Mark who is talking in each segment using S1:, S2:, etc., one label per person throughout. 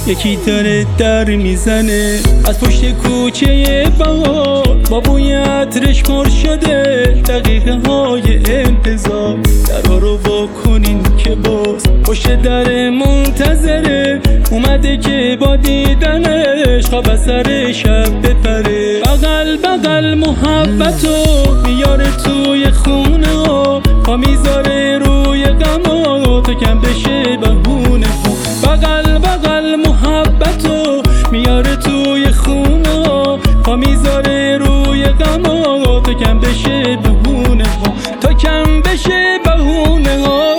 S1: یکی داره در میزنه از پشت کوچه بهار، با بوی عطرش پر شده دقیقه های انتظار. درها رو وا کنین که باز پشت در منتظره، اومده که با دیدنش خواب از سر شب بپره. بغل بغل محبتو میاره توی خونه ها، پا میذاره روی غما تا کم بشه بهونه ها. بغل بغل محبتو میاره توی خونه ها، پا میذاره روی غما تا کم بشه بهونه ها، تا کم بشه بهونه ها.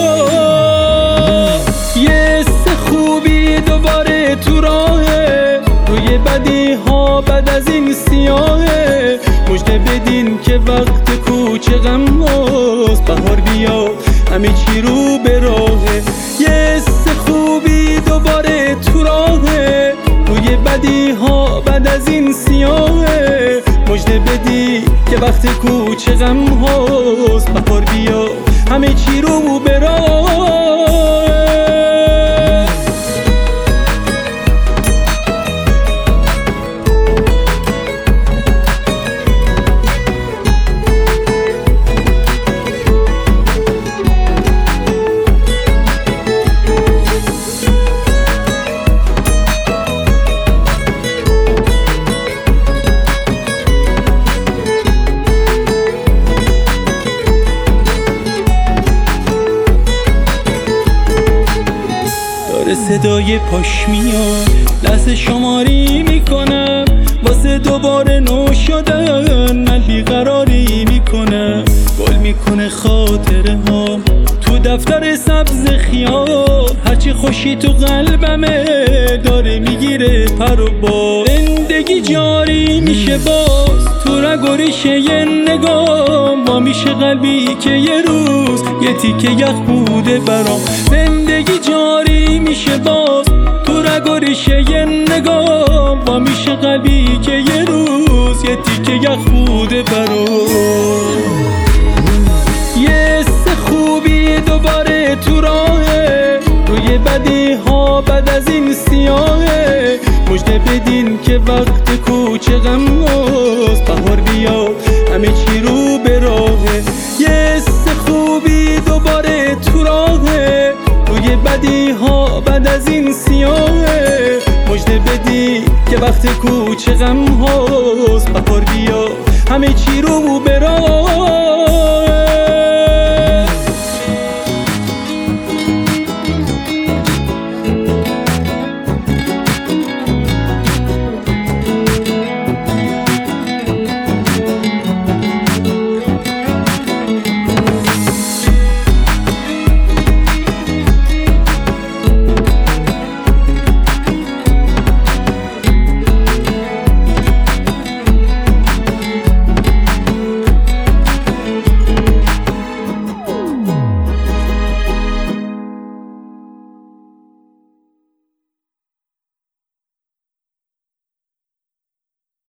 S1: یه سه خوبی دوباره تو راهه، روی بدی ها بعد از این سیاهه. مژده بدین که وقت کوچه غم هاست، بهار بیاد همه چی رو به راهه. یه سه خوبی دوباره تو راهه، روی بدی ها بعد از این سیاهه. مژده بدی که وقت کوچه غم هاست، بهار بیاد همه چی رو به راهه. صدای پاش میاد، لحظه شماری میکنم واسه دوباره نو شدن. من بیقراری میکنم، گل میکنه خاطره ها تو دفتر سبز خیال. هرچی خوشی تو قلبمه داره میگیره پر و بال. زندگی جاری میشه باز تو رگ و ریشه یه نگاه، با میشه قلبی که یه روز یه تیکه یخ بوده برام. زندگی جاری میشه باز تو رگ و ریشه یه نگاه، با میشه قلبی که یه روز یه تیکه یخ بوده برام. یه سه خوبی دوباره تو راهه، روی بدی ها بعد از این سیاهه. مژده بدین که وقت کوچه غم هاست، بهار بیاد همه چی رو به راهه. یه سه خوبی دوباره تو راهه، روی بدی ها بعد از این سیاهه. مژده بدی که وقت کوچه غم هاست، بهار بیاد همه چی رو به راهه.